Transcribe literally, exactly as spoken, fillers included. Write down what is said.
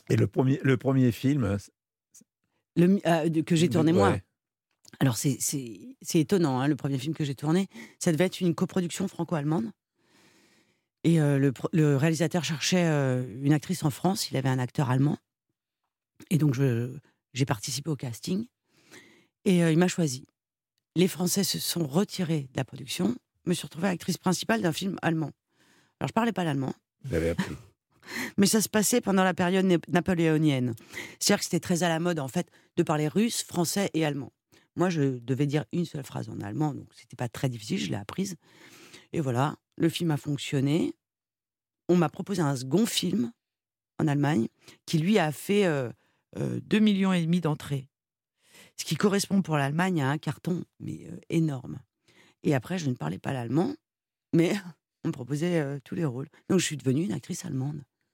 Et le premier le premier film, c c Le m heu, de que j'ai de tourné moi? ouais. Alors c'est c'est c'est étonnant, hein, le premier film que j'ai tourné, ça devait être une coproduction franco-allemande et heu, le pro le réalisateur cherchait, heu, une actrice en France, il avait un acteur allemand et donc je j'ai participé au casting et heu, il m'a choisie. Les Français se sont retirés de la production, je me suis retrouvée actrice principale d'un film allemand. Alors je parlais pas l'allemand, Vous avez appris. mais ça se passait pendant la période nép napoléonienne. C'est-à-dire que c'était très à la mode, en fait, de parler russe, français et allemand. Moi, je devais dire une seule phrase en allemand, donc c'était pas très difficile, je l'ai apprise et voilà, le film a fonctionné. On m'a proposé un second film en Allemagne qui lui a fait, heu heu, deux millions et demi d'entrées. Ce qui correspond pour l'Allemagne à un carton, mais heu, énorme et après je ne parlais pas l'allemand, mais on me proposait, heu, tous les rôles. Donc je suis devenue une actrice allemande.